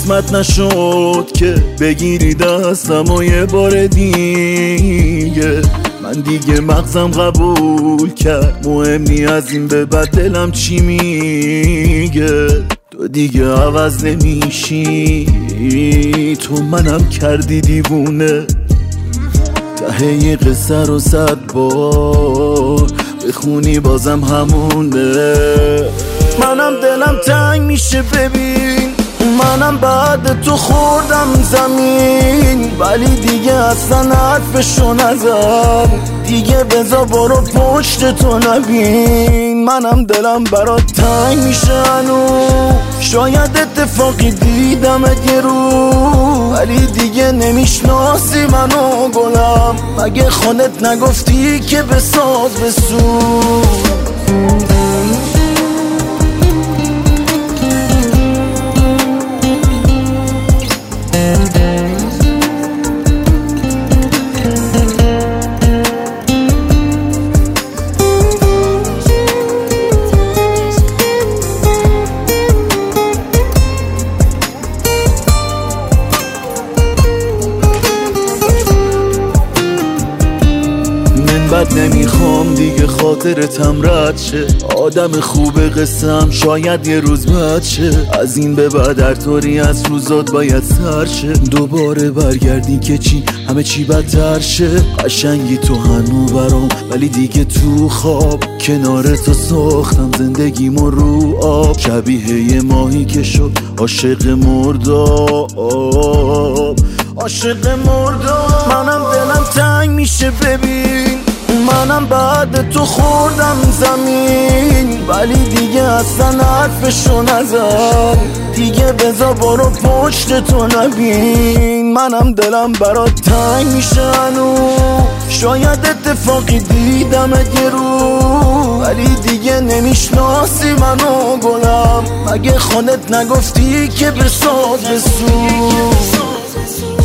قسمت نشد که بگیری دستم و یه بار دیگه. من دیگه مغزم قبول کرد مهم نی از این به بعد دلم چی میگه. تو دیگه عوض نمیشی، تو منم کردی دیوونه. ته یه قصه رو 100 بار بخونی بازم همونه. منم دلم تنگ میشه ببین، منم بعد تو خوردم زمین، ولی دیگه اصلا حرفشو نزن. دیگه بذار برو پشت تو نبین. منم دلم برات تنگ میشه هنوز، شاید اتفاقی دیدم یه رو، ولی دیگه نمیشناسی منو گلم. مگه خودت نگفتی که بساز بسوز؟ بد نمیخوام دیگه خاطرتم رد شه، آدم خوب قصم شاید یه روز بد شه. از این به بعد هر طوری از روزات باید سر شه، دوباره برگردی که چی همه چی بدتر شه. قشنگی تو هنو برام ولی دیگه تو خواب، کنار تو ساختم زندگیمو رو آب. شبیه یه ماهی که شد عاشق مرداب، عاشق مرداب. منم دلم تنگ میشه ببین، منم بعد تو خوردم زمین، ولی دیگه اصلا حرفشو نزن. دیگه بذار برو پشت تو نبین. منم دلم برات تنگ میشه هنوز، شاید اتفاقی دیدم یه رو، ولی دیگه نمیشناسی منو گلم. مگه خودت نگفتی که بساز بسوز؟